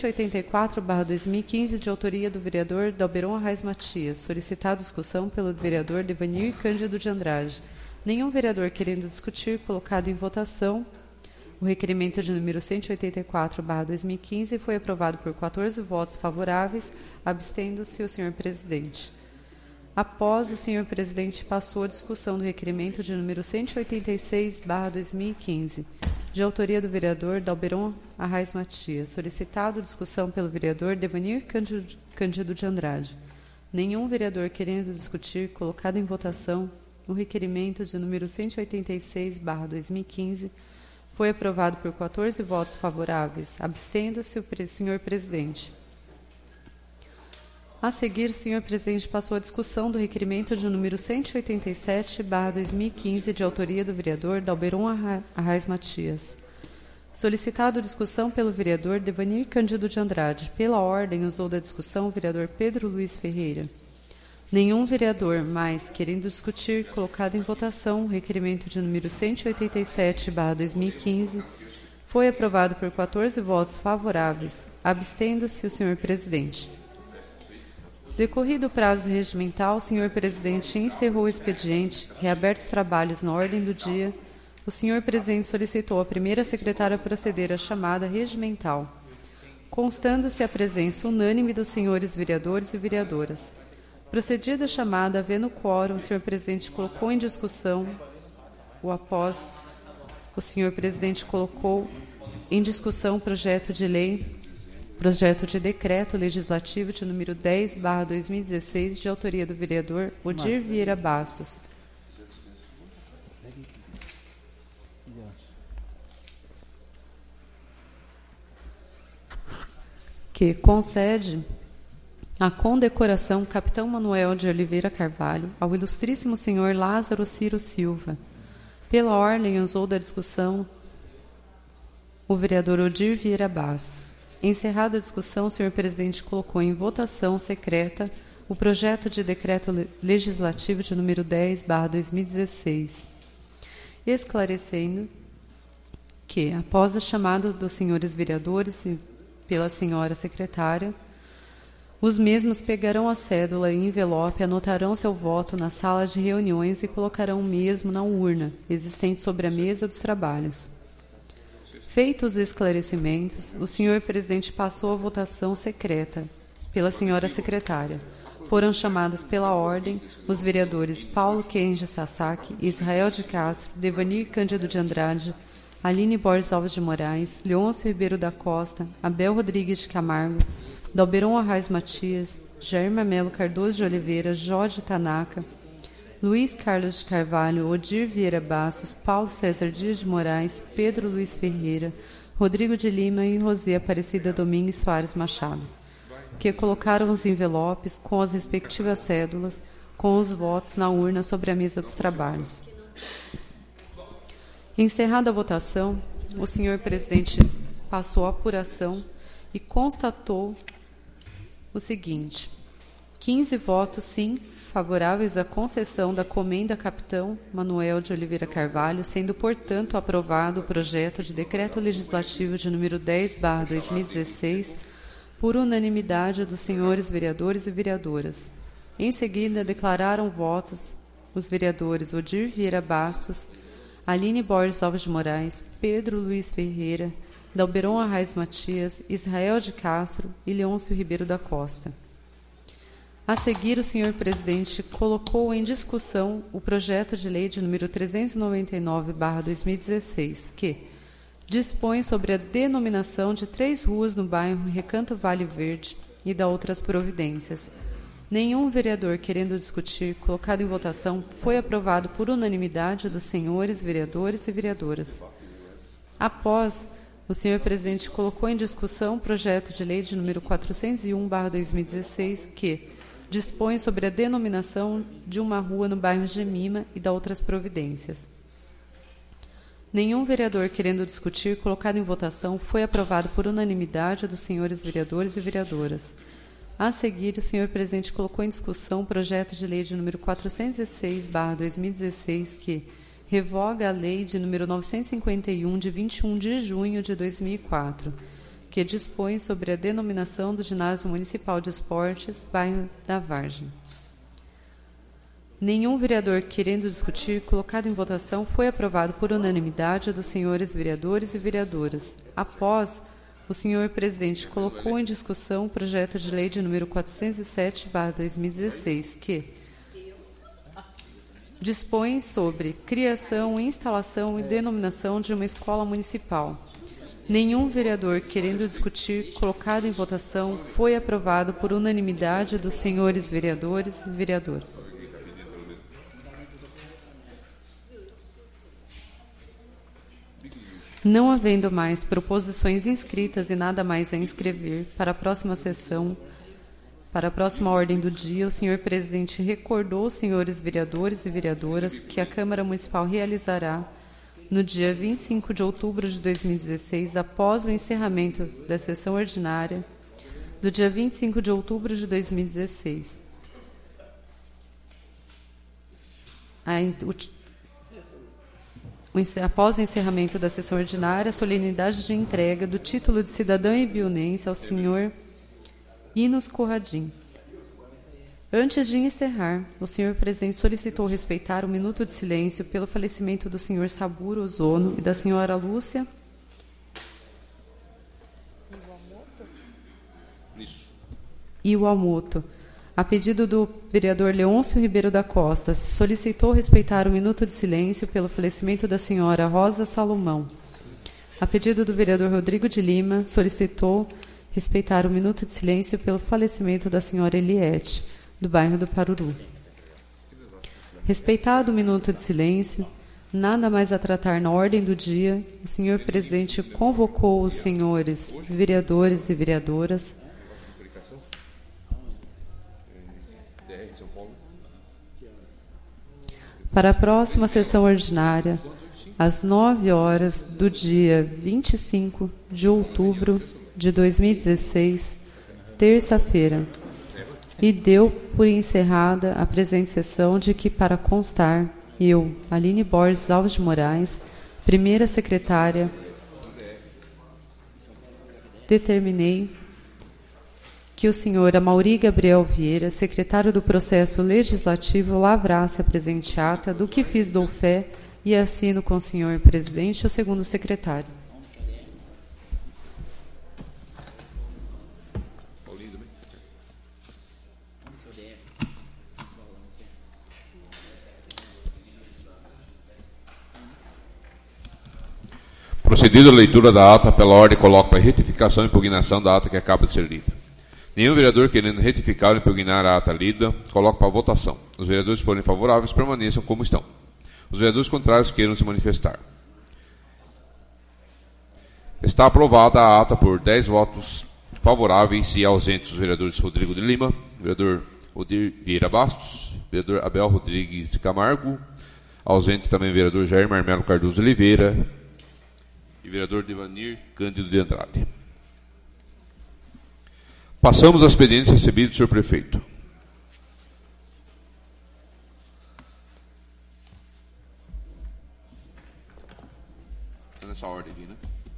184/2015, de autoria do vereador Dalberon Arraes Matias, solicitado discussão pelo vereador Devanir Cândido de Andrade. Nenhum vereador querendo discutir, colocado em votação. O requerimento de número 184/2015 foi aprovado por 14 votos favoráveis, abstendo-se o senhor presidente. Após o senhor presidente passou a discussão do requerimento de número 186/2015, de autoria do vereador Dalberon Arraes Matias, solicitado discussão pelo vereador Devanir Cândido de Andrade. Nenhum vereador querendo discutir, colocado em votação, o requerimento de número 186/2015 foi aprovado por 14 votos favoráveis, abstendo-se o senhor presidente. A seguir, o senhor presidente passou a discussão do requerimento de número 187/2015, de autoria do vereador Dalberon Arraes Matias. Solicitado discussão pelo vereador Devanir Cândido de Andrade. Pela ordem, usou da discussão o vereador Pedro Luiz Ferreira. Nenhum vereador mais querendo discutir, colocado em votação, o requerimento de número 187/2015 foi aprovado por 14 votos favoráveis, abstendo-se o senhor presidente. Decorrido o prazo regimental, o senhor presidente encerrou o expediente, reabertos trabalhos na ordem do dia, o senhor presidente solicitou a primeira secretária proceder à chamada regimental, constando-se a presença unânime dos senhores vereadores e vereadoras. Procedida a chamada, havendo quórum, o senhor presidente colocou em discussão, após o senhor presidente colocou em discussão o projeto de decreto legislativo de número 10/2016, de autoria do vereador Odir Vieira Bastos, que concede a condecoração Capitão Manuel de Oliveira Carvalho ao ilustríssimo senhor Lázaro Ciro Silva. Pela ordem, usou da discussão o vereador Odir Vieira Bastos. Encerrada a discussão, o senhor presidente colocou em votação secreta o projeto de decreto legislativo de número 10/2016, esclarecendo que, após a chamada dos senhores vereadores e pela senhora secretária, os mesmos pegarão a cédula e envelope, anotarão seu voto na sala de reuniões e colocarão o mesmo na urna, existente sobre a mesa dos trabalhos. Feitos os esclarecimentos, o senhor presidente passou a votação secreta pela senhora secretária. Foram chamadas pela ordem os vereadores Paulo Kenji Sasaki, Israel de Castro, Devanir Cândido de Andrade, Aline Borges Alves de Moraes, Leôncio Ribeiro da Costa, Abel Rodrigues de Camargo, Dalberon Arraes Matias, Jair Melo Cardoso de Oliveira, Jorge Tanaka, Luiz Carlos de Carvalho, Odir Vieira Bastos, Paulo César Dias de Moraes, Pedro Luiz Ferreira, Rodrigo de Lima e Rosê Aparecida Domingues Soares Machado, que colocaram os envelopes com as respectivas cédulas, com os votos na urna sobre a mesa dos trabalhos. Encerrada a votação, o senhor presidente passou a apuração e constatou o seguinte: 15 votos sim, favoráveis à concessão da comenda Capitão Manuel de Oliveira Carvalho, sendo, portanto, aprovado o projeto de decreto legislativo de número 10/2016 por unanimidade dos senhores vereadores e vereadoras. Em seguida, declararam votos os vereadores Odir Vieira Bastos, Aline Borges Alves de Moraes, Pedro Luiz Ferreira, Dalberon Arraes Matias, Israel de Castro e Leôncio Ribeiro da Costa. A seguir, o senhor presidente colocou em discussão o projeto de lei de número 399/2016, que dispõe sobre a denominação de 3 ruas no bairro Recanto Vale Verde e da outras providências. Nenhum vereador querendo discutir, colocado em votação, foi aprovado por unanimidade dos senhores vereadores e vereadoras. Após, o senhor presidente colocou em discussão o projeto de lei de número 401/2016, que dispõe sobre a denominação de uma rua no bairro Gemima e da outras providências. Nenhum vereador querendo discutir, colocado em votação, foi aprovado por unanimidade dos senhores vereadores e vereadoras. A seguir, o senhor presidente colocou em discussão o projeto de lei de número 406/2016, que revoga a lei de número 951, de 21 de junho de 2004, que dispõe sobre a denominação do Ginásio Municipal de Esportes, bairro da Vargem. Nenhum vereador querendo discutir, colocado em votação, foi aprovado por unanimidade dos senhores vereadores e vereadoras. Após, o senhor presidente colocou em discussão o projeto de lei de número 407/2016, que dispõe sobre criação, instalação e denominação de uma escola municipal. Nenhum vereador querendo discutir, colocado em votação, foi aprovado por unanimidade dos senhores vereadores e vereadoras. Não havendo mais proposições inscritas e nada mais a inscrever para a próxima sessão, para a próxima ordem do dia, o senhor presidente recordou aos senhores vereadores e vereadoras que a Câmara Municipal realizará, no dia 25 de outubro de 2016, após o encerramento da sessão ordinária, do dia 25 de outubro de 2016. Após o encerramento da sessão ordinária, a solenidade de entrega do título de cidadão ibiunense ao senhor Inos Corradim. Antes de encerrar, o senhor presidente solicitou respeitar um minuto de silêncio pelo falecimento do senhor Saburo Ozono e da senhora Lúcia Iwamoto. A pedido do vereador Leôncio Ribeiro da Costa, solicitou respeitar um minuto de silêncio pelo falecimento da senhora Rosa Salomão. A pedido do vereador Rodrigo de Lima, solicitou respeitar um minuto de silêncio pelo falecimento da senhora Eliette, do bairro do Paruru. Respeitado o minuto de silêncio, nada mais a tratar na ordem do dia, o senhor presidente convocou os senhores vereadores e vereadoras para a próxima sessão ordinária, às 9 horas do dia 25 de outubro de 2016, terça-feira, e deu por encerrada a presente sessão, de que, para constar, eu, Aline Borges Alves de Moraes, primeira secretária, determinei que o senhor Amaury Gabriel Vieira, secretário do Processo Legislativo, lavrasse a presente ata, do que fiz dou fé e assino com o senhor presidente e o segundo secretário. Procedida a leitura da ata, pela ordem, coloco para retificação e impugnação da ata que acaba de ser lida. Nenhum vereador querendo retificar ou impugnar a ata lida, coloco para votação. Os vereadores que forem favoráveis permaneçam como estão. Os vereadores contrários queiram se manifestar. Está aprovada a ata por 10 votos favoráveis e ausentes os vereadores Rodrigo de Lima, vereador Odir Vieira Bastos, vereador Abel Rodrigues de Camargo, ausente também o vereador Jair Marmelo Cardoso de Oliveira e vereador Devanir Cândido de Andrade. Passamos aos expedientes recebidos do senhor prefeito. Está nessa ordem aqui, né?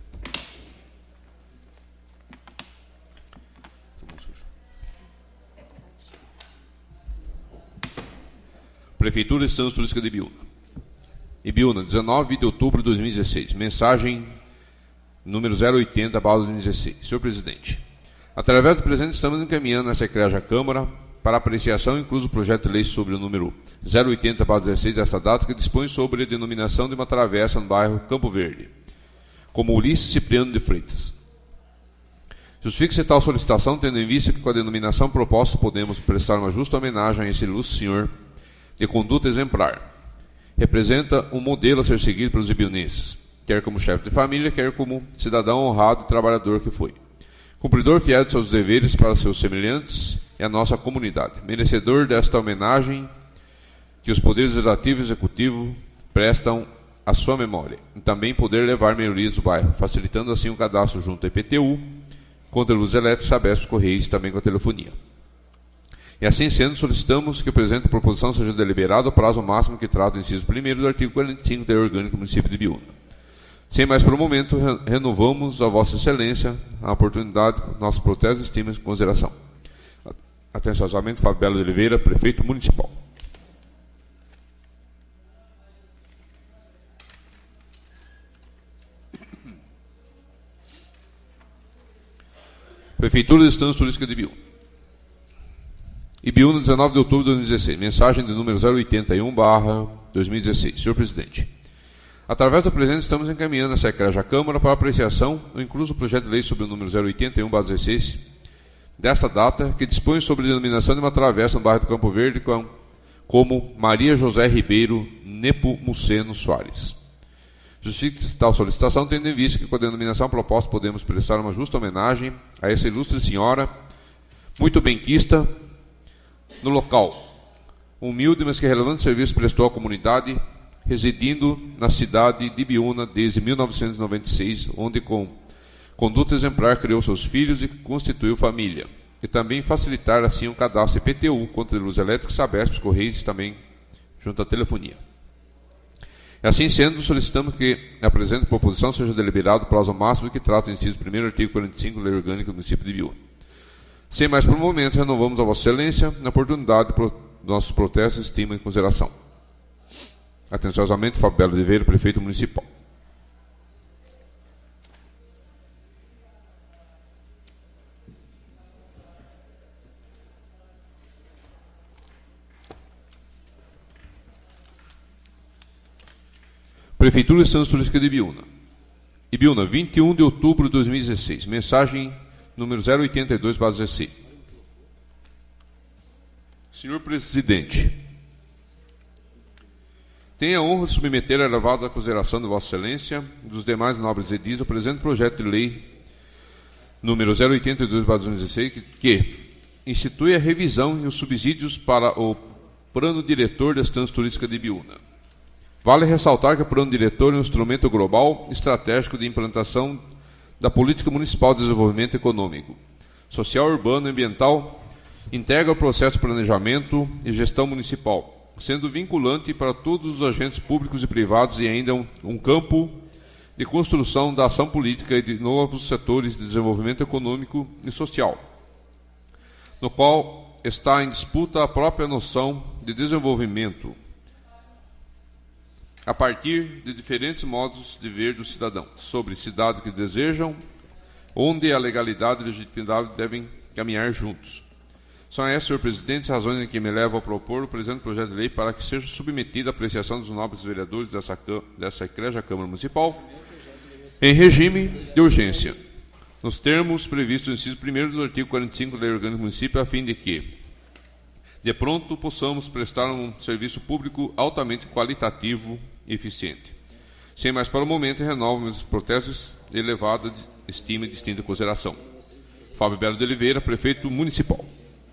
Prefeitura Estância Turística de Ibiúna. Ibiúna, 19 de outubro de 2016. Mensagem número 080/2016. Senhor presidente, através do presente estamos encaminhando essa eclésia à Câmara para apreciação, incluso o projeto de lei sobre o número 080/16 desta data, que dispõe sobre a denominação de uma travessa no bairro Campo Verde, como Ulisses Cipriano de Freitas. Justifique-se tal solicitação, tendo em vista que com a denominação proposta podemos prestar uma justa homenagem a esse ilustre senhor de conduta exemplar. Representa um modelo a ser seguido pelos ibiunenses, quer como chefe de família, quer como cidadão honrado e trabalhador que foi. Cumpridor fiel de seus deveres para seus semelhantes e a nossa comunidade. Merecedor desta homenagem que os poderes legislativo e executivo prestam à sua memória. E também poder levar melhorias do bairro, facilitando assim o cadastro junto à IPTU, contra a luz elétrica, Sabesp, Correios e também com a telefonia. E assim sendo, solicitamos que a presente proposição seja deliberada ao prazo máximo que trata o inciso 1º do artigo 45 da Lei Orgânica do município de Ibiúna. Sem mais por um momento, renovamos a Vossa Excelência a oportunidade, nossos protestos, estimas e consideração. Atenciosamente, Fábio Belo de Oliveira, Prefeito Municipal. Prefeitura de Estância Turística de Ibiúna. Ibiúna, 19 de outubro de 2016. Mensagem de número 081/2016. Senhor Presidente, através do presente estamos encaminhando essa eclésia à Câmara para apreciação o incluso projeto de lei sobre o número 081/16 desta data, que dispõe sobre a denominação de uma travessa no bairro do Campo Verde como Maria José Ribeiro Nepomuceno Soares. Justifique tal solicitação, tendo em vista que com a denominação proposta podemos prestar uma justa homenagem a essa ilustre senhora, muito benquista no local, humilde, mas que relevante serviço prestou à comunidade, residindo na cidade de Ibiúna desde 1996, onde com conduta exemplar criou seus filhos e constituiu família, e também facilitar assim o cadastro IPTU, conta de luz elétrica, Sabesp, Correios, também junto à telefonia. Assim sendo, solicitamos que a presente proposição seja deliberado o prazo máximo que trata o inciso 1º, artigo 45 da Lei Orgânica do município de Ibiúna. Sem mais por um momento, renovamos a Vossa Excelência na oportunidade de nossos protestos, estima e consideração. Atenciosamente, Fábio Belo de Oliveira, Prefeito Municipal. Prefeitura de Estância Turística de Ibiúna. Ibiúna, 21 de outubro de 2016. Mensagem número 082/16. Senhor Presidente, tenho a honra de submeter a elevada consideração de Vossa Excelência e dos demais nobres edis o presente projeto de lei número 082/2016, que institui a revisão e os subsídios para o Plano Diretor da Estância Turística de Ibiúna. Vale ressaltar que o Plano Diretor é um instrumento global estratégico de implantação da Política Municipal de Desenvolvimento Econômico, Social, Urbano e Ambiental, integra o processo de planejamento e gestão municipal, sendo vinculante para todos os agentes públicos e privados e ainda um campo de construção da ação política e de novos setores de desenvolvimento econômico e social, no qual está em disputa a própria noção de desenvolvimento, a partir de diferentes modos de ver dos cidadãos, sobre cidades que desejam, onde a legalidade e a legitimidade devem caminhar juntos. São essas, senhor presidente, as razões em que me levam a propor o presente projeto de lei para que seja submetido à apreciação dos nobres vereadores dessa eclésia Câmara Municipal, em regime de urgência, nos termos previstos no inciso 1º do artigo 45 da Lei Orgânica do Município, a fim de que, de pronto, possamos prestar um serviço público altamente qualitativo e eficiente. Sem mais para o momento, renovo meus protestos de elevada estima e distinta consideração. Fábio Belo de Oliveira, Prefeito Municipal.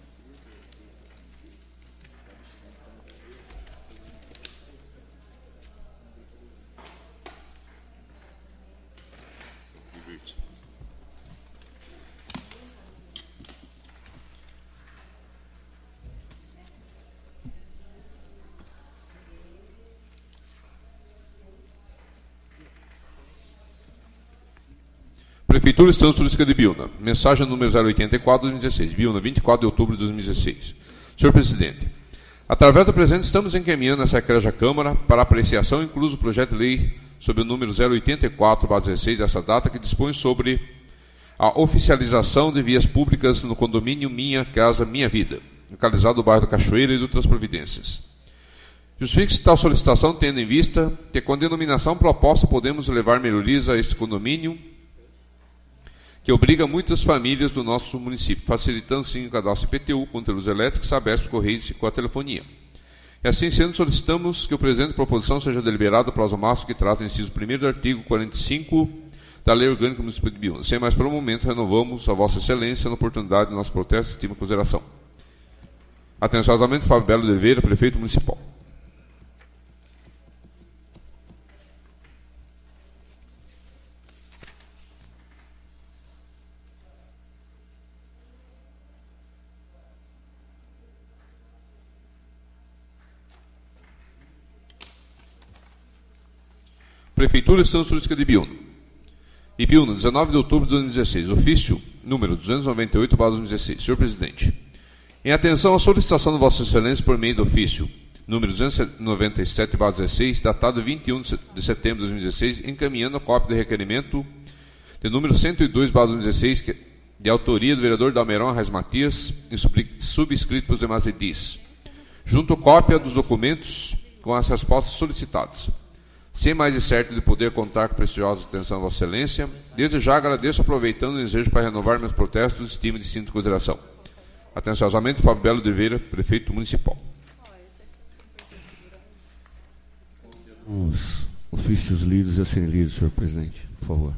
Prefeitura de Estância Turística de Ibiúna. Mensagem número 084/2016. Ibiúna, 24 de outubro de 2016. Senhor Presidente, através do presente estamos encaminhando essa eclésia Câmara para apreciação, incluso o projeto de lei sob o número 084/16 dessa data, que dispõe sobre a oficialização de vias públicas no condomínio Minha Casa Minha Vida, localizado no bairro da Cachoeira e de outras providências. Justifique-se tal solicitação, tendo em vista que com a denominação proposta podemos levar melhorias a este condomínio, que obriga muitas famílias do nosso município, facilitando sim o cadastro IPTU, conta luz elétrica, Sabesp, Correios e com a telefonia. E assim sendo, solicitamos que o presente proposição seja deliberado o prazo máximo que trata o inciso 1º do artigo 45 da Lei Orgânica do Município de Ibiúna. Sem mais, pelo momento, renovamos a Vossa Excelência na oportunidade de nosso protesto, estima e consideração. Atenciosamente, Fábio Belo de Oliveira, Prefeito Municipal. Prefeitura Estância Turística de Ibiúna. Ibiúna, 19 de outubro de 2016. Ofício número 298/2016. Senhor Presidente, em atenção à solicitação de Vossa Excelência por meio do ofício número 297/16, datado 21 de setembro de 2016, encaminhando a cópia do requerimento de número 102/2016, de autoria do vereador Dalmeirão Arraes Matias e subscrito pelos demais edis, junto cópia dos documentos com as respostas solicitadas. Sem mais de certo de poder contar com preciosa atenção de Vossa Excelência, desde já agradeço, aproveitando o desejo para renovar meus protestos de estima e distinta consideração. Atenciosamente, Fábio Belo de Oliveira, Prefeito Municipal. Os ofícios lidos e a serem lidos, senhor presidente, por favor.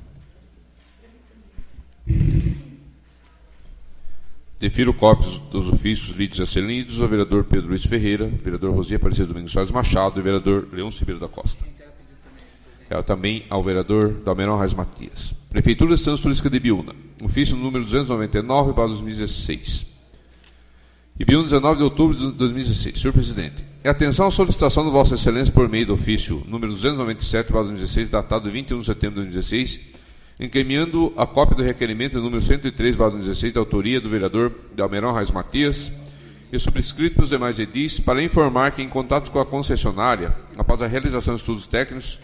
Defiro cópias dos ofícios lidos e a serem lidos ao vereador Pedro Luiz Ferreira, vereador Rosia Aparecida Domingos Soares Machado e vereador Leão Ribeiro da Costa. Também ao vereador Dalmeirão Arraes Matias. Prefeitura Estância Turística de Ibiúna. Ofício número 299/2016. Ibiúna, 19 de outubro de 2016. Senhor Presidente, em atenção à solicitação de Vossa Excelência por meio do ofício número 297/2016, datado de 21 de setembro de 2016, encaminhando a cópia do requerimento número 103/2016, da autoria do vereador Dalmeirão Arraes Matias e subscrito pelos demais edis, para informar que, em contato com a concessionária, após a realização de estudos técnicos,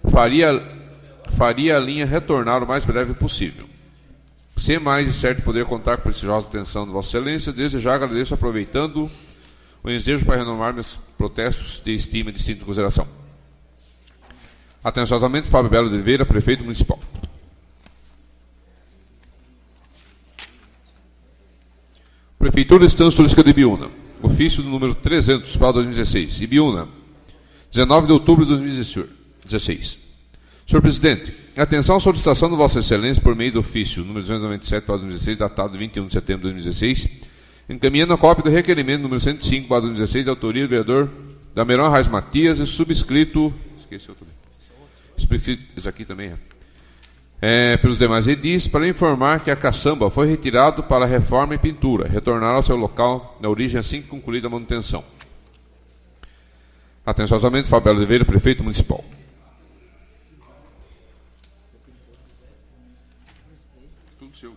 faria a linha retornar o mais breve possível. Sem mais de certo poder contar com a preciosa atenção de Vossa Excelência, desde já agradeço, aproveitando o desejo para renovar meus protestos de estima e distinta consideração. Atenciosamente, Fábio Belo de Oliveira, Prefeito Municipal. Prefeitura Estância Turística de Ibiúna. Ofício do número 300/2016. Ibiúna, 19 de outubro de 2016. Senhor Presidente, em atenção à solicitação de Vossa Excelência por meio do ofício número 297/2016, datado de 21 de setembro de 2016, encaminhando a cópia do requerimento número 105/2016, da autoria do vereador Dalmeirão Arraes Matias e subscrito... Esqueci outro. Isso aqui também pelos demais edis, para informar que a caçamba foi retirado para reforma e pintura, retornar ao seu local na origem assim que concluída a manutenção. Atenciosamente, Fábio Belo de Oliveira, Prefeito Municipal. Tudo seu.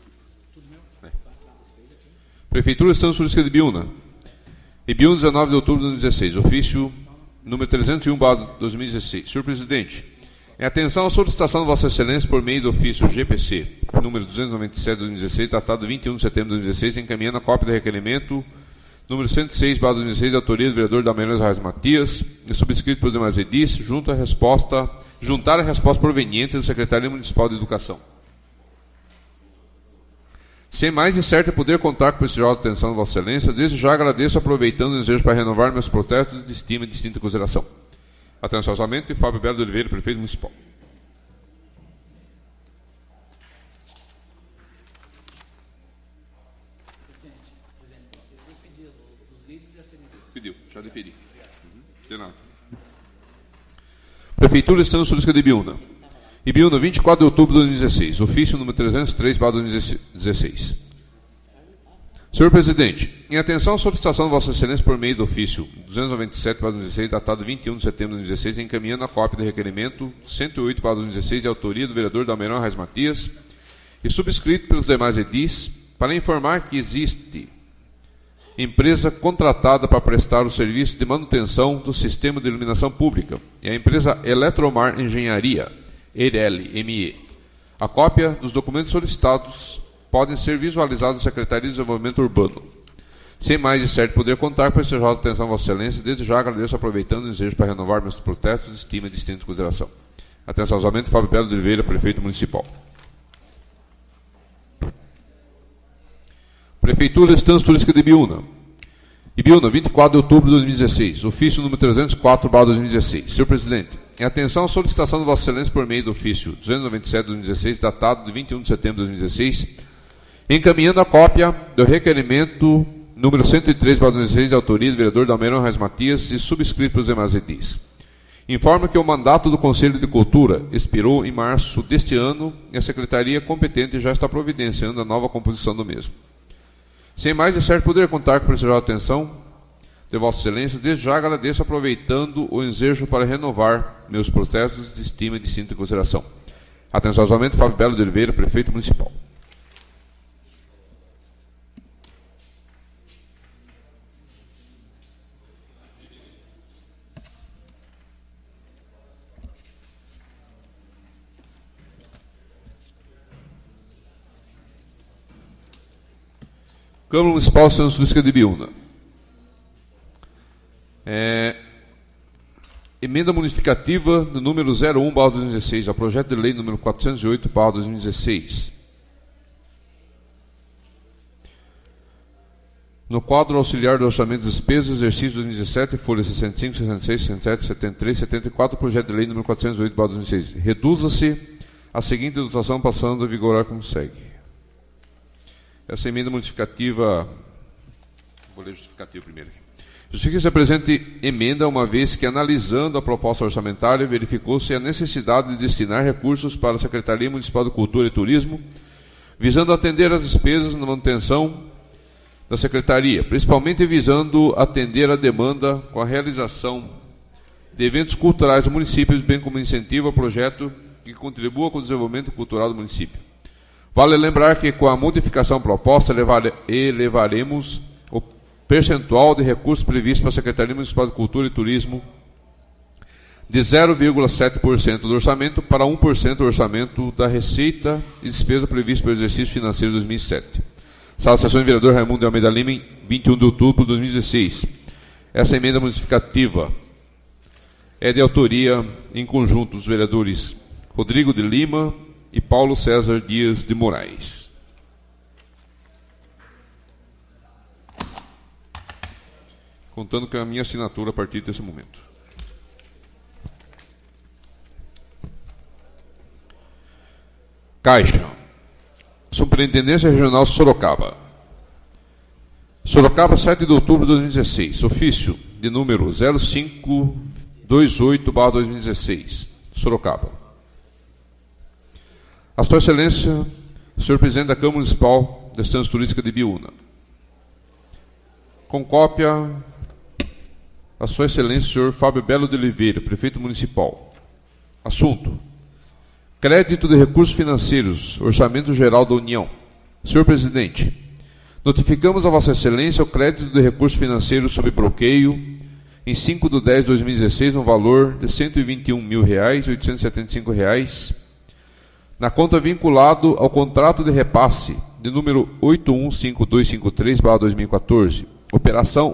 Prefeitura Estância Turística de Ibiúna. Ibiúna, 19 de outubro de 2016. Ofício número 301/2016. Senhor Presidente, em atenção à solicitação de Vossa Excelência por meio do ofício GPC, número 297/2016, datado de 21 de setembro de 2016, encaminhando a cópia do requerimento número 106/2016, da autoria do vereador Dalmeirão Arraes Matias e subscrito pelos demais edis, juntar a resposta proveniente da Secretaria Municipal de Educação. Sem mais de certo poder contar com a preciosa atenção de Vossa Excelência, desde já agradeço, aproveitando o desejo para renovar meus protestos de estima e distinta consideração. Atenciosamente, Fábio Belo de Oliveira, Prefeito Municipal. Pediu, já deferi. De nada. Prefeitura Estância Turística de Ibiúna. Ibiúna, 24 de outubro de 2016. Ofício número 303/2016. Senhor Presidente, em atenção à solicitação de Vossa Excelência por meio do ofício 297/2016, datado 21 de setembro de 2016, encaminhando a cópia do requerimento 108/2016, de autoria do vereador Dalmeirão Arraes Matias e subscrito pelos demais edis, para informar que existe empresa contratada para prestar o serviço de manutenção do sistema de iluminação pública, é a empresa Eletromar Engenharia, EIRELI-ME. A cópia dos documentos solicitados podem ser visualizados na Secretaria de Desenvolvimento Urbano. Sem mais de certo poder contar com a preciosa atenção de Vossa Excelência, desde já agradeço, aproveitando o desejo para renovar meus protestos de estima e distinta consideração. Atenciosamente, Fábio Belo de Oliveira, Prefeito Municipal. Prefeitura Estância Turística de Ibiúna. Ibiúna, 24 de outubro de 2016. Ofício número 304/2016. Senhor Presidente, em atenção à solicitação de Vossa Excelência por meio do ofício 297/2016, datado de 21 de setembro de 2016, encaminhando a cópia do requerimento número 103/2016, de autoria do vereador Dalmeirão Arraes Matias e subscrito pelos demais edis. Informo que o mandato do Conselho de Cultura expirou em março deste ano e a Secretaria competente já está providenciando a nova composição do mesmo. Sem mais de certo poder contar com a preciosa atenção de Vossa Excelência, desde já agradeço, aproveitando o ensejo para renovar meus protestos de estima e de sinta consideração. Atenciosamente, Fábio Belo de Oliveira, Prefeito Municipal. Câmara Municipal de Santa Lúcia de Ibiúna. Emenda modificativa do número 01/2016 ao projeto de lei número 408/2016. No quadro auxiliar do orçamento de despesas, exercício 2017, folha 65, 66, 67, 73, 74, projeto de lei número 408/2016. Reduza-se a seguinte dotação, passando a vigorar como segue. Essa emenda modificativa, vou ler justificativa primeiro aqui. Justifica-se a presente emenda, uma vez que, analisando a proposta orçamentária, verificou-se a necessidade de destinar recursos para a Secretaria Municipal de Cultura e Turismo, visando atender às despesas na manutenção da Secretaria, principalmente visando atender a demanda com a realização de eventos culturais do município, bem como incentivo a projeto que contribua com o desenvolvimento cultural do município. Vale lembrar que, com a modificação proposta, elevaremos o percentual de recursos previstos para a Secretaria Municipal de Cultura e Turismo de 0,7% do orçamento para 1% do orçamento da receita e despesa prevista para o exercício financeiro de 2007. Sala de Sessões, vereador Raimundo de Almeida Lima, em 21 de outubro de 2016. Essa emenda modificativa é de autoria em conjunto dos vereadores Rodrigo de Lima e Paulo César Dias de Moraes. Contando com a minha assinatura a partir desse momento. Caixa. Superintendência Regional Sorocaba. Sorocaba, 7 de outubro de 2016. Ofício de número 0528/2016. Sorocaba. A Sua Excelência, senhor Presidente da Câmara Municipal da Estância Turística de Ibiúna. Com cópia, a Sua Excelência, senhor Fábio Belo de Oliveira, Prefeito Municipal. Assunto: crédito de recursos financeiros, Orçamento Geral da União. Senhor Presidente, notificamos a Vossa Excelência o crédito de recursos financeiros sob bloqueio em 5/10/2016 no valor de R$ 121.875 na conta vinculado ao contrato de repasse de número 815253/2014, operação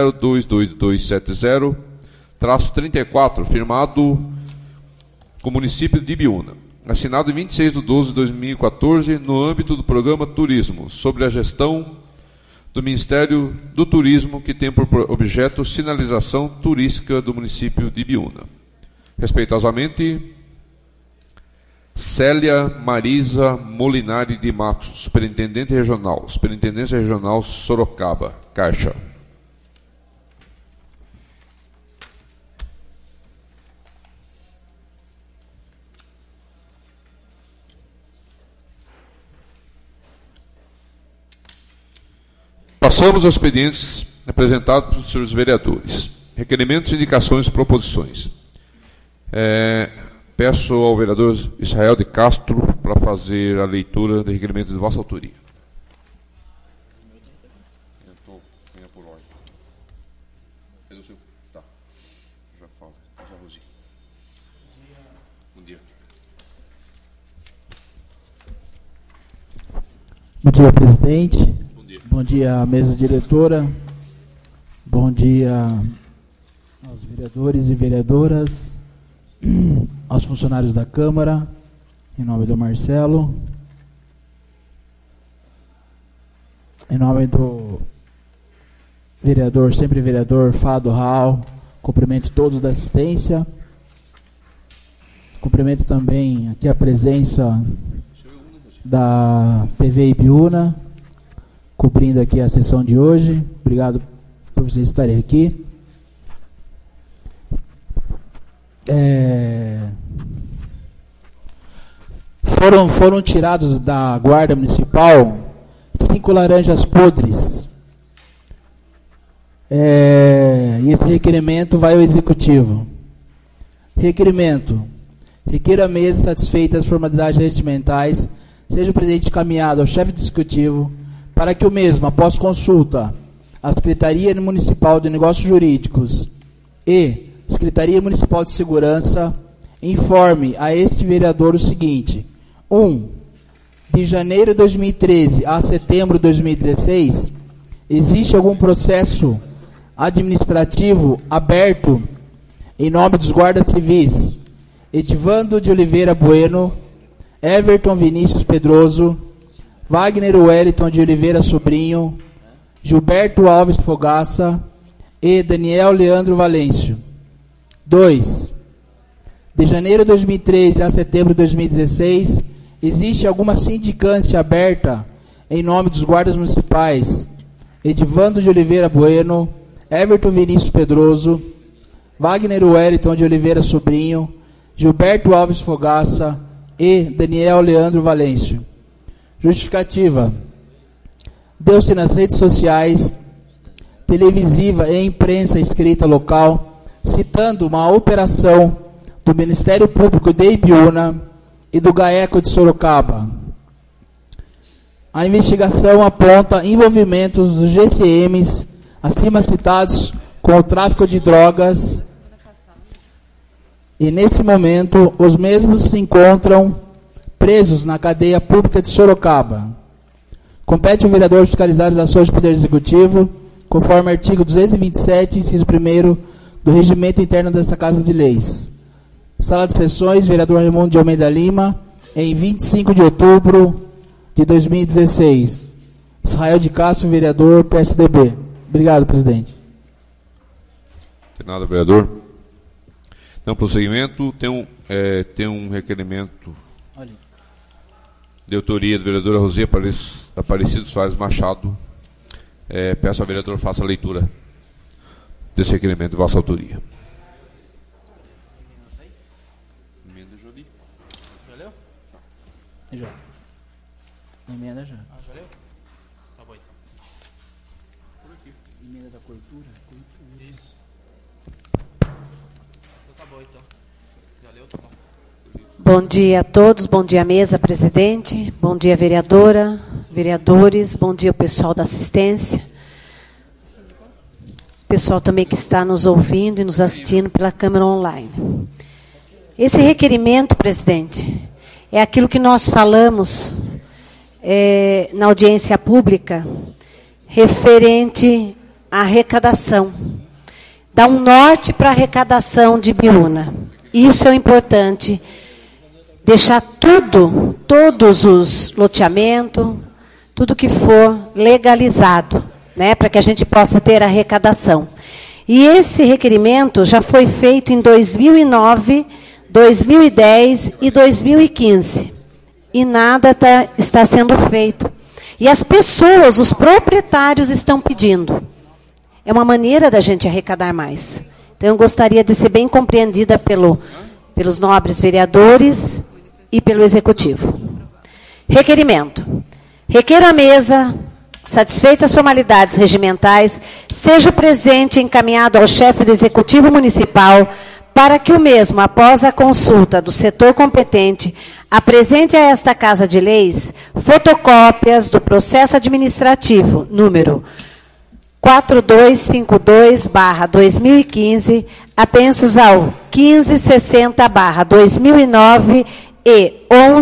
10222270-34, firmado com o município de Ibiúna, assinado em 26/12/2014, no âmbito do programa Turismo, sobre a gestão do Ministério do Turismo, que tem por objeto sinalização turística do município de Ibiúna. Respeitosamente, Célia Marisa Molinari de Matos, Superintendente Regional, Superintendência Regional Sorocaba, Caixa. Passamos aos expedientes apresentados pelos senhores vereadores. Requerimentos, indicações e proposições. Peço ao vereador Israel de Castro para fazer a leitura do requerimento de vossa autoria. Já falo. Bom dia. Bom dia, presidente. Bom dia. Bom dia, mesa diretora. Bom dia aos vereadores e vereadoras, aos funcionários da Câmara, em nome do Marcelo, em nome do vereador, sempre vereador Fado Raul, cumprimento todos da assistência, cumprimento também aqui a presença da TV Ibiúna, cobrindo aqui a sessão de hoje. Obrigado por vocês estarem aqui. Foram tirados da Guarda Municipal 5 laranjas podres. E esse requerimento vai ao Executivo. Requerimento. Requer a mesa, satisfeitas as formalidades regimentais, seja o presente encaminhado ao chefe do Executivo para que o mesmo, após consulta à Secretaria Municipal de Negócios Jurídicos e Secretaria Municipal de Segurança, informe a este vereador o seguinte: 1. De janeiro de 2013 a setembro de 2016, existe algum processo administrativo aberto em nome dos guardas civis Edivando de Oliveira Bueno, Everton Vinícius Pedroso, Wagner Wellington de Oliveira Sobrinho, Gilberto Alves Fogaça e Daniel Leandro Valêncio. 2. De janeiro de 2013 a setembro de 2016, existe alguma sindicância aberta em nome dos guardas municipais Edivando de Oliveira Bueno, Everton Vinícius Pedroso, Wagner Wellington de Oliveira Sobrinho, Gilberto Alves Fogaça e Daniel Leandro Valêncio. Justificativa. Deu-se nas redes sociais, televisiva e imprensa escrita local, citando uma operação do Ministério Público de Ibiúna e do GAECO de Sorocaba. A investigação aponta envolvimentos dos GCMs acima citados com o tráfico de drogas e, nesse momento, os mesmos se encontram presos na cadeia pública de Sorocaba. Compete ao vereador fiscalizar as ações do Poder Executivo, conforme o artigo 227, inciso 1º do Regimento Interno desta Casa de Leis. Sala de Sessões, vereador Raimundo de Almeida Lima, em 25 de outubro de 2016. Israel de Castro, vereador PSDB. Obrigado, presidente. De nada, vereador. Então, prosseguimento, tem um requerimento de autoria do vereador Rosê Aparecido Soares Machado. Peço ao vereador faça a leitura desse requerimento de vossa autoria. Emenda Jolie. Já leu? Já. Emenda já. Já leu? Tá bom, então. Por aqui. Emenda da cobertura? Isso. Tá bom, então. Já leu? Tá bom. Bom dia a todos, bom dia mesa, presidente, bom dia vereadora, vereadores, bom dia o pessoal da assistência, pessoal também que está nos ouvindo e nos assistindo pela câmera online. Esse requerimento, presidente, é aquilo que nós falamos na audiência pública, referente à arrecadação. Dá um norte para a arrecadação de Ibiúna. Isso é importante. Deixar todos os loteamentos, tudo que for legalizado, né, para que a gente possa ter arrecadação. E esse requerimento já foi feito em 2009, 2010 e 2015. E nada está sendo feito. E as pessoas, os proprietários, estão pedindo. É uma maneira da gente arrecadar mais. Então, eu gostaria de ser bem compreendida pelos nobres vereadores e pelo Executivo. Requerimento. Requer à mesa, satisfeitas as formalidades regimentais, seja o presente encaminhado ao chefe do Executivo Municipal para que o mesmo, após a consulta do setor competente, apresente a esta Casa de Leis fotocópias do processo administrativo número 4252/2015, apensos ao 1560/2009 e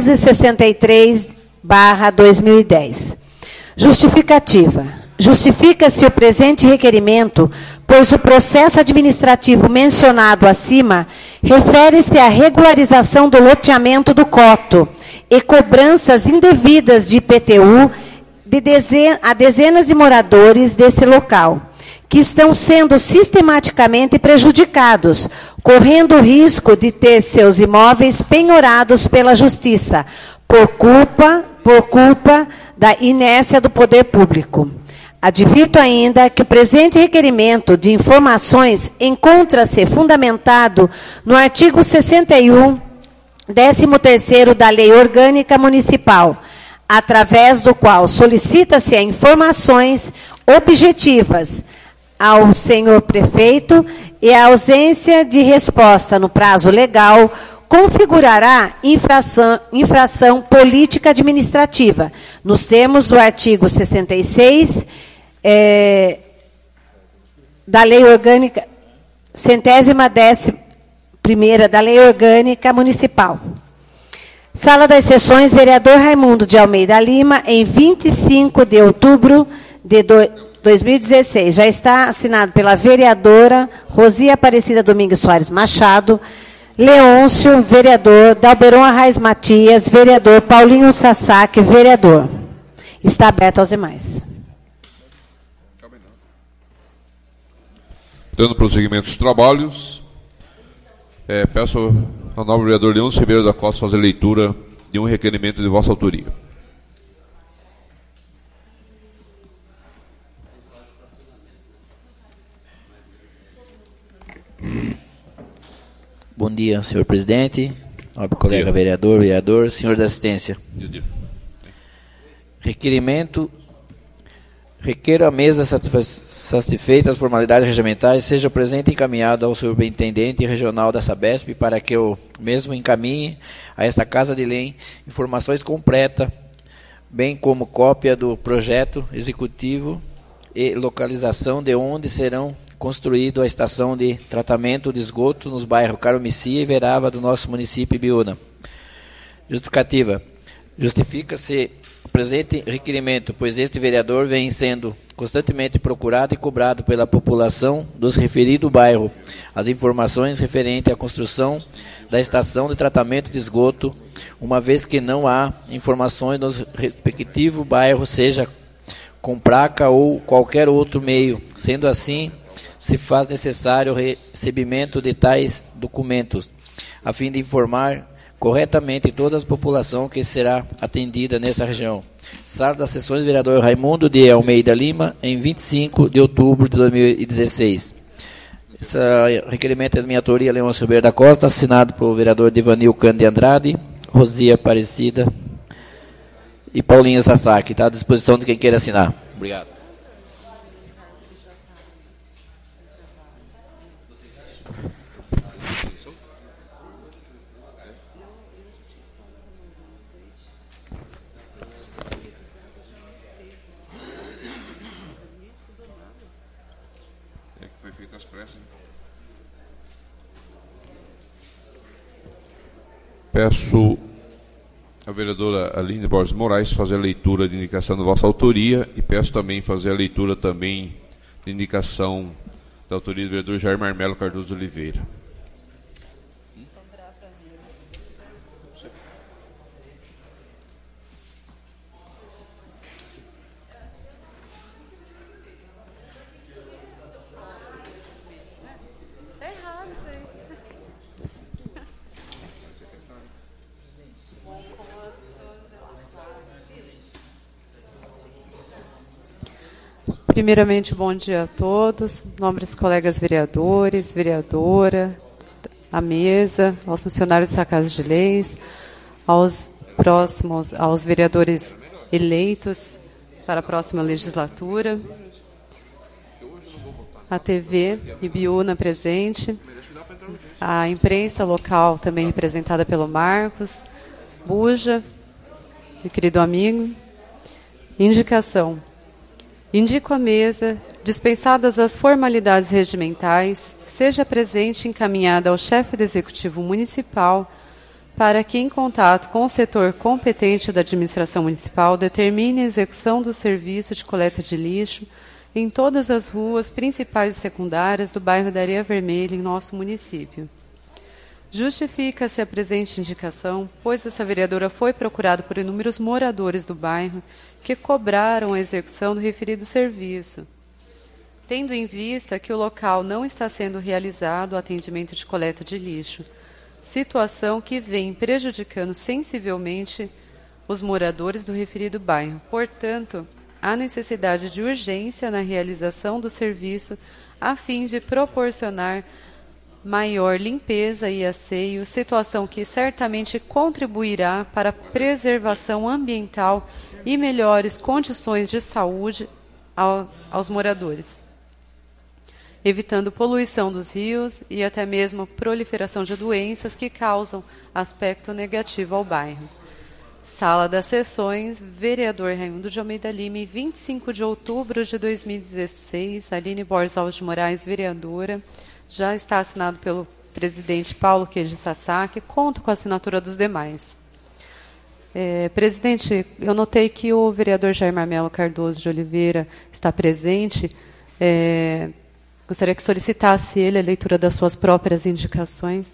1163/2010. Justificativa. Justifica-se o presente requerimento, pois o processo administrativo mencionado acima refere-se à regularização do loteamento do coto e cobranças indevidas de IPTU a dezenas de moradores desse local, que estão sendo sistematicamente prejudicados, correndo o risco de ter seus imóveis penhorados pela Justiça, por culpa da inércia do poder público. Advirto ainda que o presente requerimento de informações encontra-se fundamentado no artigo 61, 13º da Lei Orgânica Municipal, através do qual solicita-se informações objetivas ao senhor prefeito e a ausência de resposta no prazo legal configurará infração política administrativa, nos termos do artigo 66 da Lei Orgânica, 111ª da Lei Orgânica Municipal. Sala das Sessões, vereador Raimundo de Almeida Lima, em 25 de outubro de 2016. Já está assinado pela vereadora Rosia Aparecida Domingues Soares Machado, Leôncio, vereador, Dalberon Arraes Matias, vereador, Paulinho Sasaki, vereador. Está aberto aos demais. Dando prosseguimento aos trabalhos, peço ao nobre vereador Leôncio Ribeiro da Costa fazer leitura de um requerimento de vossa autoria. Bom dia, senhor presidente, nobre colega vereador, senhor da assistência. Requerimento. Requer a mesa satisfeitas as formalidades regimentais, seja presente e encaminhado ao superintendente regional da Sabesp para que o mesmo encaminhe a esta Casa de Lei informações completas, bem como cópia do projeto executivo e localização de onde serão construído a estação de tratamento de esgoto nos bairros Caromicia e Verava do nosso município de Ibiúna. Justificativa. Justifica-se o presente requerimento, pois este vereador vem sendo constantemente procurado e cobrado pela população dos referidos bairros as informações referentes à construção da estação de tratamento de esgoto, uma vez que não há informações nos respectivos bairros, seja com placa ou qualquer outro meio. Sendo assim, se faz necessário o recebimento de tais documentos, a fim de informar corretamente toda a população que será atendida nessa região. Sala das Sessões, vereador Raimundo de Almeida Lima, em 25 de outubro de 2016. Esse requerimento é da minha autoria, Leôncio Ribeiro da Costa, assinado pelo vereador Divanil Cândido de Andrade, Rosia Aparecida e Paulinho Sasaki. Está à disposição de quem queira assinar. Obrigado. Peço à vereadora Aline Borges Moraes fazer a leitura de indicação da vossa autoria e peço também fazer a leitura também de indicação da autoria do vereador Jair Marmelo Cardoso de Oliveira. Primeiramente, bom dia a todos, nobres colegas vereadores, vereadora, à mesa, aos funcionários da Casa de Leis, aos vereadores eleitos para a próxima legislatura, a TV Ibiúna presente, a imprensa local também representada pelo Marcos, Buja, meu querido amigo. Indicação. Indico à mesa, dispensadas as formalidades regimentais, seja presente e encaminhada ao chefe do Executivo Municipal para que, em contato com o setor competente da administração municipal, determine a execução do serviço de coleta de lixo em todas as ruas principais e secundárias do bairro da Areia Vermelha, em nosso município. Justifica-se a presente indicação, pois essa vereadora foi procurada por inúmeros moradores do bairro que cobraram a execução do referido serviço, tendo em vista que o local não está sendo realizado o atendimento de coleta de lixo, situação que vem prejudicando sensivelmente os moradores do referido bairro. Portanto, há necessidade de urgência na realização do serviço a fim de proporcionar maior limpeza e asseio, situação que certamente contribuirá para a preservação ambiental e melhores condições de saúde aos moradores. evitando poluição dos rios e até mesmo proliferação de doenças que causam aspecto negativo ao bairro. Sala das Sessões, vereador Raimundo de Almeida Lima, em 25 de outubro de 2016, Aline Borges Alves de Moraes, vereadora, já está assinado pelo presidente Paulo Queijo Sasaki, conto com a assinatura dos demais. Presidente, eu notei que o vereador Jair Marmelo Cardoso de Oliveira está presente. Gostaria que solicitasse ele a leitura das suas próprias indicações.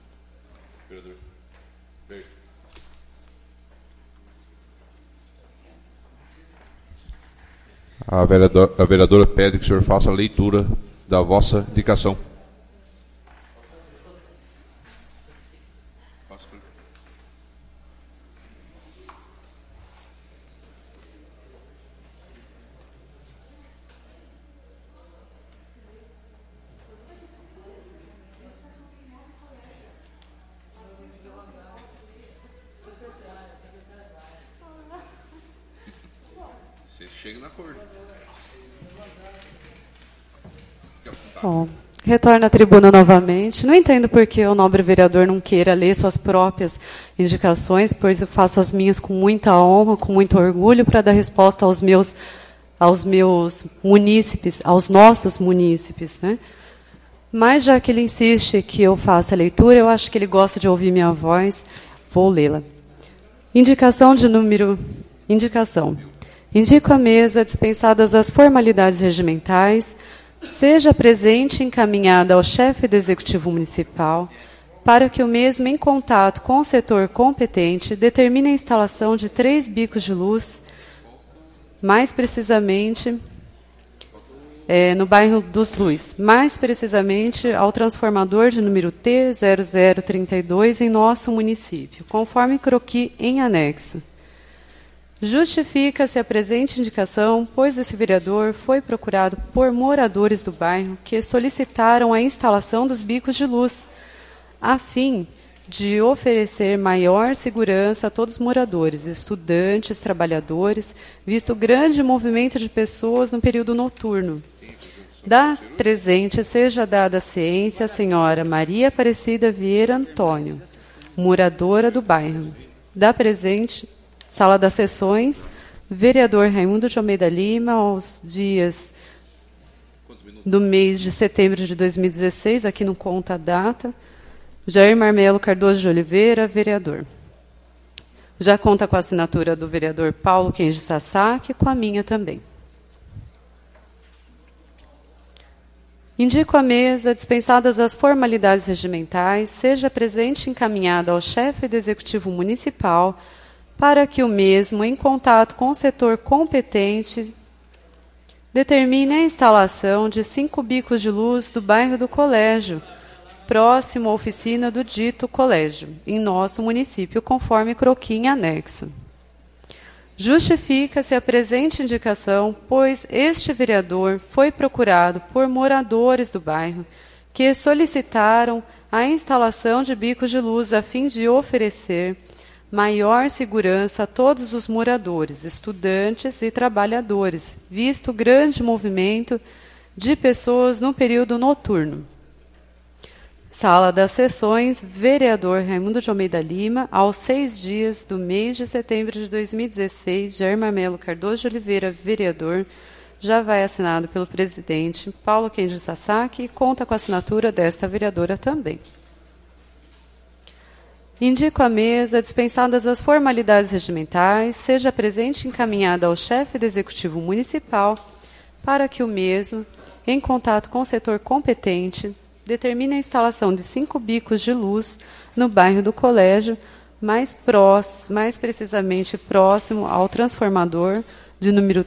A vereadora pede que o senhor faça a leitura da vossa indicação. Você chega na cor. Bom, retorno à tribuna novamente. Não entendo por que o nobre vereador não queira ler suas próprias indicações, pois eu faço as minhas com muita honra, com muito orgulho, para dar resposta aos meus munícipes, aos nossos munícipes, né? Mas, já que ele insiste que eu faça a leitura, eu acho que ele gosta de ouvir minha voz, vou lê-la. Indicação. Indico à mesa, dispensadas as formalidades regimentais, seja presente e encaminhada ao chefe do Executivo Municipal, para que o mesmo, em contato com o setor competente, determine a instalação de 3 bicos de luz, mais precisamente no bairro dos Luz, mais precisamente ao transformador de número T0032 em nosso município, conforme croquis em anexo. Justifica-se a presente indicação, pois esse vereador foi procurado por moradores do bairro que solicitaram a instalação dos bicos de luz, a fim de oferecer maior segurança a todos os moradores, estudantes, trabalhadores, visto o grande movimento de pessoas no período noturno. Da presente seja dada ciência à senhora Maria Aparecida Vieira Antônio, moradora do bairro. Da presente Sala das Sessões, vereador Raimundo de Almeida Lima, aos dias do mês de setembro de 2016, aqui não conta a data, Jair Marmelo Cardoso de Oliveira, vereador. Já conta com a assinatura do vereador Paulo Queijo Sasaki e com a minha também. Indico à mesa, dispensadas as formalidades regimentais, seja presente e encaminhada ao chefe do Executivo Municipal, para que o mesmo, em contato com o setor competente, determine a instalação de 5 bicos de luz do bairro do Colégio, próximo à oficina do dito colégio, em nosso município, conforme croquis em anexo. Justifica-se a presente indicação, pois este vereador foi procurado por moradores do bairro que solicitaram a instalação de bicos de luz a fim de oferecer maior segurança a todos os moradores, estudantes e trabalhadores, visto o grande movimento de pessoas no período noturno. Sala das Sessões, vereador Raimundo de Almeida Lima, aos 6 dias do mês de setembro de 2016, Jair Marmelo Cardoso de Oliveira, vereador, já vai assinado pelo presidente Paulo Queijo Sasaki e conta com a assinatura desta vereadora também. Indico à mesa, dispensadas as formalidades regimentais, seja presente e encaminhada ao chefe do Executivo Municipal, para que o mesmo, em contato com o setor competente, determine a instalação de 5 bicos de luz no bairro do Colégio, mais precisamente próximo ao transformador de número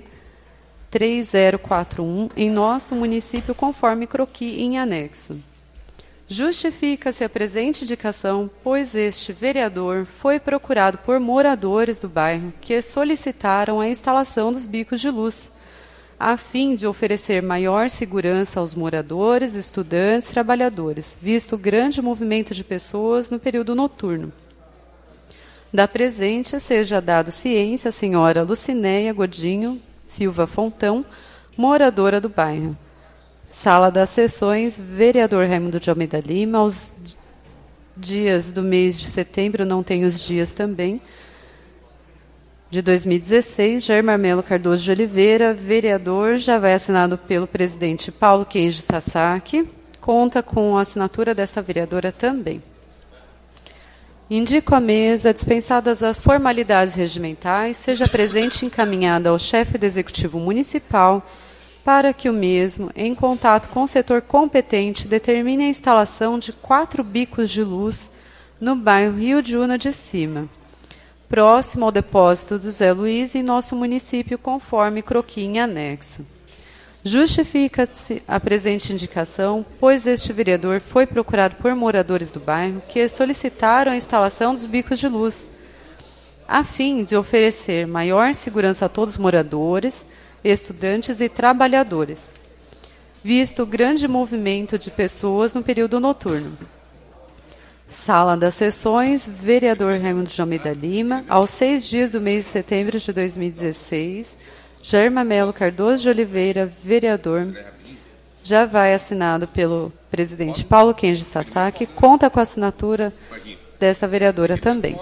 T3041, em nosso município, conforme croquis em anexo. Justifica-se a presente indicação, pois este vereador foi procurado por moradores do bairro que solicitaram a instalação dos bicos de luz, a fim de oferecer maior segurança aos moradores, estudantes e trabalhadores, visto o grande movimento de pessoas no período noturno. Da presente seja dado ciência à senhora Lucinéia Godinho Silva Fontão, moradora do bairro. Sala das Sessões, vereador Raimundo de Almeida Lima. Aos dias do mês de setembro, não tem os dias também, de 2016, Jair Marmelo Cardoso de Oliveira, vereador, já vai assinado pelo presidente Paulo Kenji Sasaki, conta com a assinatura desta vereadora também. Indico à mesa, dispensadas as formalidades regimentais, seja presente e encaminhada ao chefe do Executivo Municipal para que o mesmo, em contato com o setor competente, determine a instalação de 4 bicos de luz no bairro Rio de Una de Cima, próximo ao depósito do Zé Luiz em nosso município, conforme croquis em anexo. Justifica-se a presente indicação, pois este vereador foi procurado por moradores do bairro que solicitaram a instalação dos bicos de luz, a fim de oferecer maior segurança a todos os moradores, estudantes e trabalhadores, visto o grande movimento de pessoas no período noturno. Sala das Sessões, vereador Raimundo de Almeida Lima, aos 6 dias do mês de setembro de 2016, Jair Marmelo Cardoso de Oliveira, vereador, já vai assinado pelo presidente Paulo Kenji Sasaki, conta com a assinatura desta vereadora também.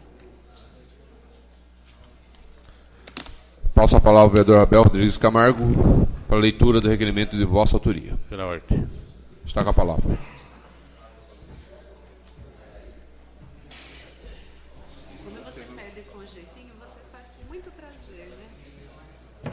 Passo a palavra ao vereador Abel Rodrigues Camargo para a leitura do requerimento de vossa autoria. Pela ordem. Está com a palavra. Quando você pede com jeitinho, você faz com muito prazer, né?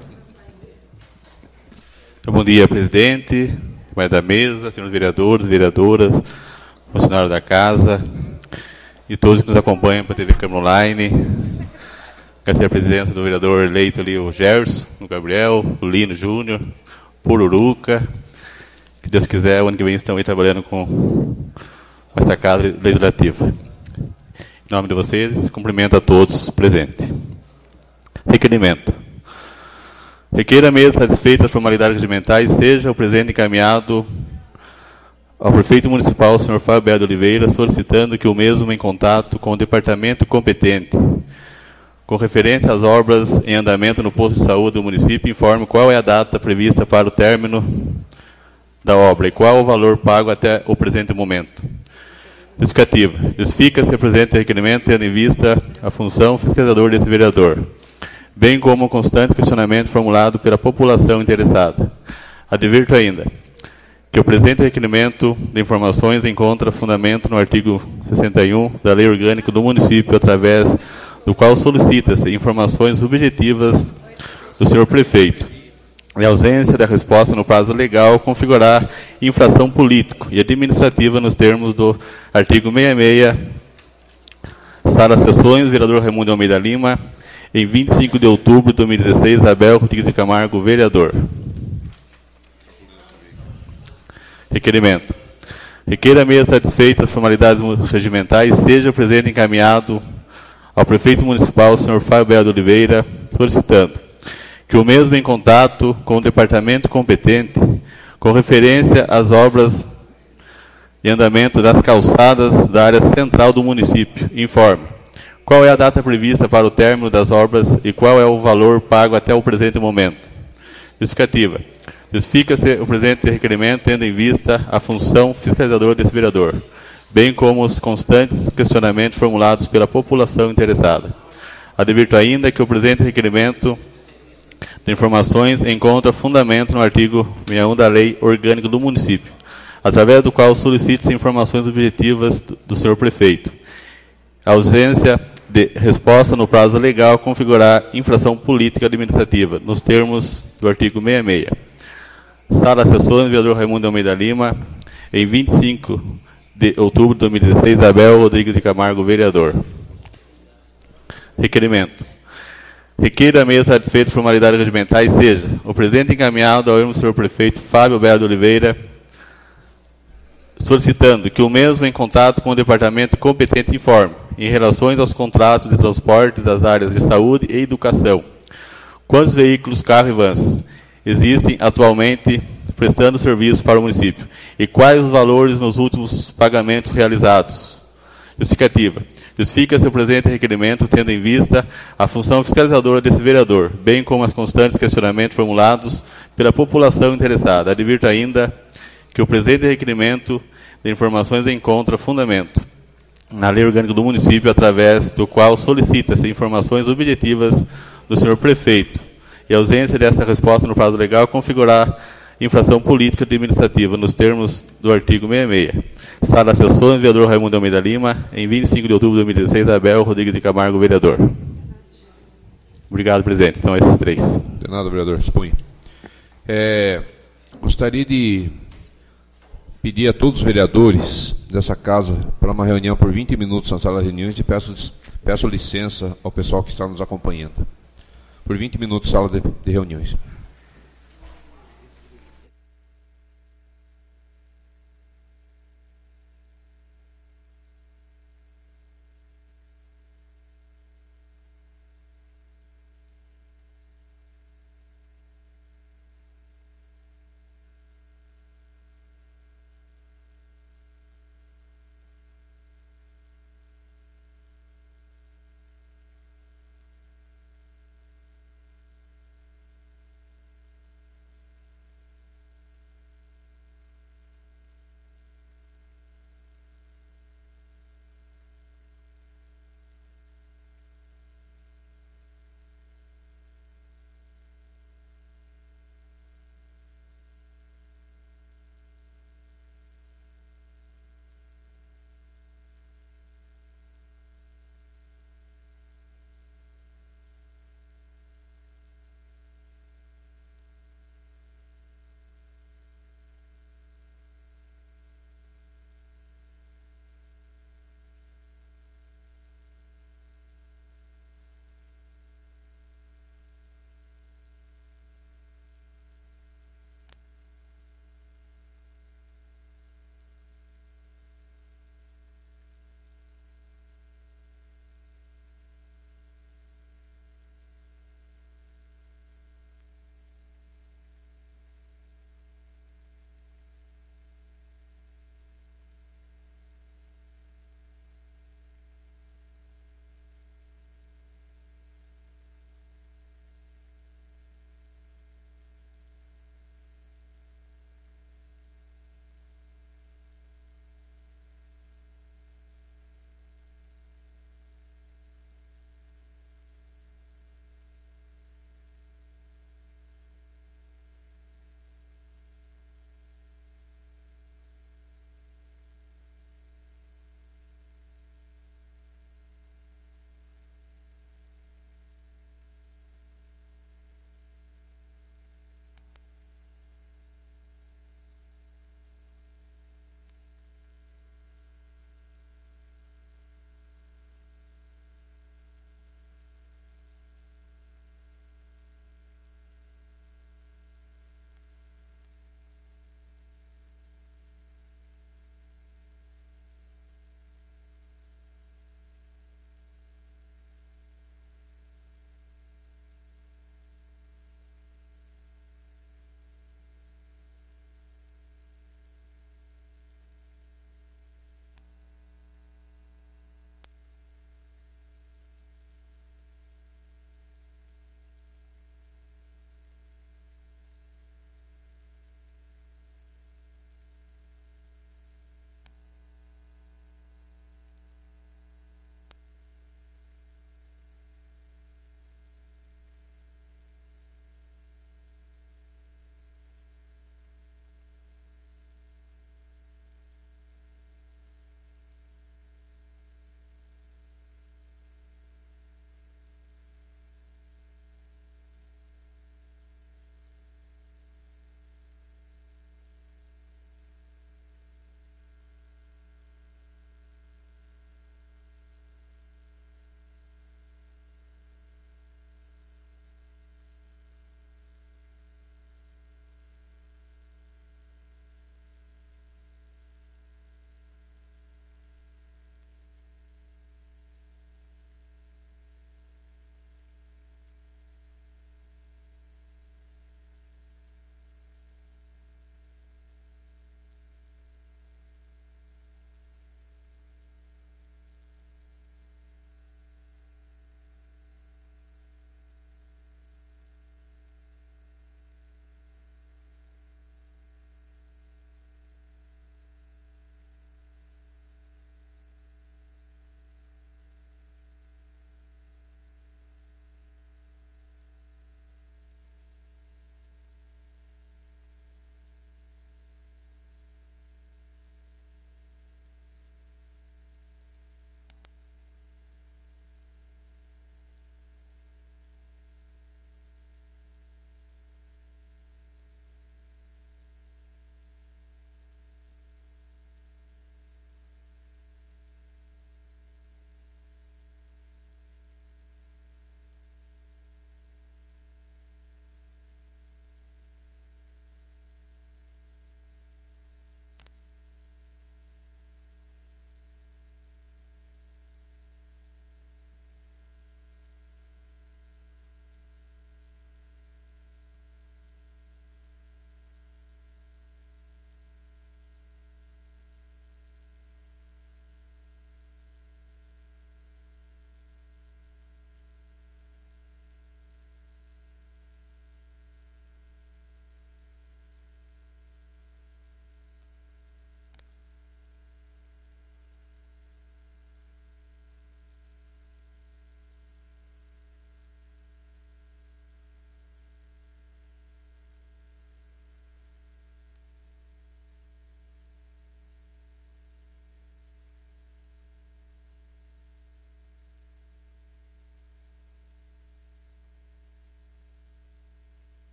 Bom dia, presidente, companheiro da mesa, senhores vereadores, vereadoras, funcionários da casa e todos que nos acompanham pela TV Câmara Online. Agradecer a presença do vereador eleito ali, o Gerson, o Gabriel, o Lino Júnior, Pururuca. Se Deus quiser, o ano que vem estão aí trabalhando com esta casa legislativa. Em nome de vocês, cumprimento a todos presentes. Requerimento. Requeira a mesa satisfeita as formalidades regimentais, seja o presente encaminhado ao prefeito municipal, senhor Fábio Belo de Oliveira, solicitando que o mesmo, em contato com o departamento competente, com referência às obras em andamento no posto de saúde do município, informe qual é a data prevista para o término da obra e qual o valor pago até o presente momento. Justificativa. Justifica-se o presente requerimento tendo em vista a função fiscalizadora desse vereador, bem como o constante questionamento formulado pela população interessada. Advirto ainda que o presente requerimento de informações encontra fundamento no artigo 61 da Lei Orgânica do Município, através do qual solicita-se informações objetivas do senhor prefeito. Em ausência da resposta no prazo legal, configurar infração político e administrativa nos termos do artigo 66, Sala das Sessões, vereador Raimundo de Almeida Lima, em 25 de outubro de 2016, Abel Rodrigues de Camargo, vereador. Requerimento. Requeira a mesa satisfeita as formalidades regimentais, seja o presente encaminhado ao prefeito municipal, senhor Fábio Belo de Oliveira, solicitando que o mesmo, em contato com o departamento competente, com referência às obras em andamento das calçadas da área central do município, informe qual é a data prevista para o término das obras e qual é o valor pago até o presente momento. Justificativa. Justifica-se o presente requerimento tendo em vista a função fiscalizadora desse vereador, bem como os constantes questionamentos formulados pela população interessada. Advirto ainda que o presente requerimento de informações encontra fundamento no artigo 61 da Lei Orgânica do Município, através do qual solicita-se informações objetivas do senhor prefeito. A ausência de resposta no prazo legal configurar infração política administrativa, nos termos do artigo 66. Sala das Sessões, vereador Raimundo de Almeida Lima, em 25 de outubro de 2016, Abel Rodrigues de Camargo, vereador. Requerimento. Requeira a mesa satisfeita as formalidades regimentais, seja o presente encaminhado ao senhor prefeito Fábio Belo de Oliveira, solicitando que o mesmo, em contato com o departamento competente, informe, em relações aos contratos de transporte das áreas de saúde e educação, quantos veículos, carros e vans existem atualmente prestando serviço para o município e quais os valores nos últimos pagamentos realizados. Justificativa. Justifica-se o presente requerimento tendo em vista a função fiscalizadora desse vereador, bem como os constantes questionamentos formulados pela população interessada. Advirto ainda que o presente requerimento de informações encontra fundamento na Lei Orgânica do Município, através do qual solicita-se informações objetivas do senhor prefeito, e a ausência dessa resposta no prazo legal configurar infração política e administrativa nos termos do artigo 66. Sala das sessões, vereador Raimundo Almeida Lima, em 25 de outubro de 2016, Abel Rodrigues de Camargo, vereador. Obrigado, presidente. São esses três. De nada, vereador. Expõe. Gostaria de pedir a todos os vereadores dessa casa para uma reunião por 20 minutos na sala de reuniões e peço licença ao pessoal que está nos acompanhando. Por 20 minutos, sala de reuniões.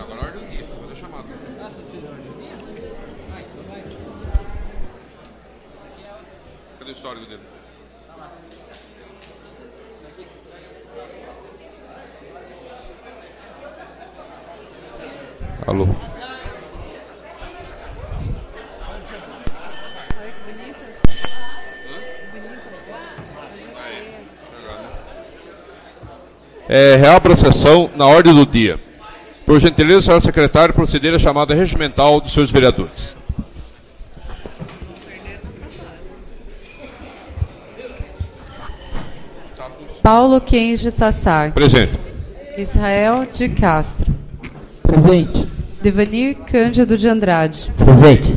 agora a ordem do dia. Vou fazer a chamada. Cadê o histórico dele? Alô? Reabra a sessão na ordem do dia. Por gentileza, senhora secretária, proceder à chamada regimental dos senhores vereadores. Paulo Kenji Sassar. Presente. Israel de Castro. Presente. Devanir Cândido de Andrade. Presente.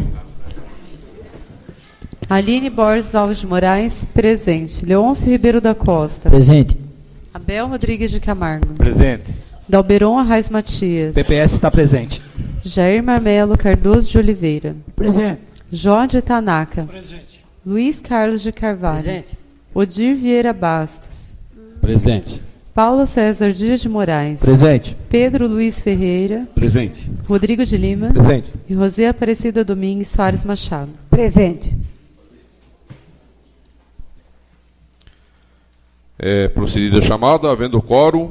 Aline Borges Alves de Moraes. Presente. Leôncio Ribeiro da Costa. Presente. Abel Rodrigues de Camargo. Presente. Dalberon Arraes Matias. PPS está presente. Jair Marmelo Cardoso de Oliveira. Presente. Jorge Tanaka. Presente. Luiz Carlos de Carvalho. Presente. Odir Vieira Bastos. Presente. Paulo César Dias de Moraes. Presente. Pedro Luiz Ferreira. Presente. Rodrigo de Lima. Presente. E Rosé Aparecida Domingues Soares Machado. Presente. Procedida a chamada, havendo quórum.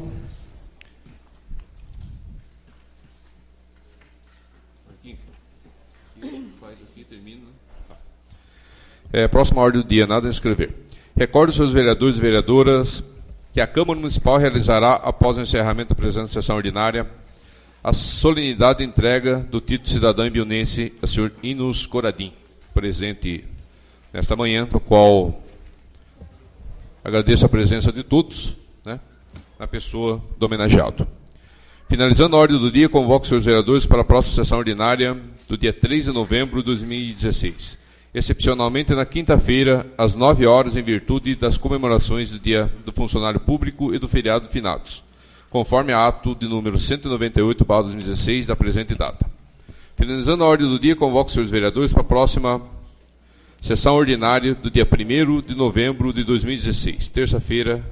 Próxima ordem do dia, nada a inscrever. Recordo aos seus vereadores e vereadoras que a Câmara Municipal realizará, após o encerramento da presente sessão ordinária, a solenidade de entrega do título de cidadão ibiunense ao senhor Inos Coradim, presente nesta manhã, no qual agradeço a presença de todos, na pessoa do homenageado. Finalizando a ordem do dia, convoco os senhores vereadores para a próxima sessão ordinária do dia 3 de novembro de 2016. Excepcionalmente na quinta-feira, às 9 horas, em virtude das comemorações do Dia do Funcionário Público e do feriado de finados, conforme a ato de número 198/2016 da presente data. Finalizando a ordem do dia, convoco os senhores vereadores para a próxima sessão ordinária do dia 1º de novembro de 2016, terça-feira.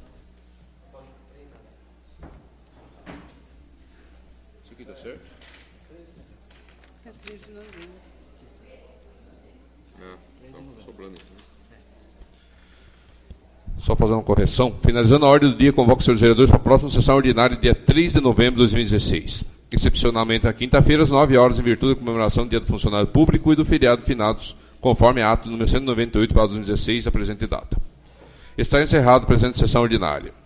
Isso aqui está certo? Só fazer uma correção. Finalizando a ordem do dia, convoco os senhores vereadores para a próxima sessão ordinária, dia 3 de novembro de 2016. Excepcionalmente, na quinta-feira, às 9 horas, em virtude da comemoração do Dia do Funcionário Público e do feriado de finados, conforme a ato número 198/2016 da presente data. Está encerrado a presente sessão ordinária.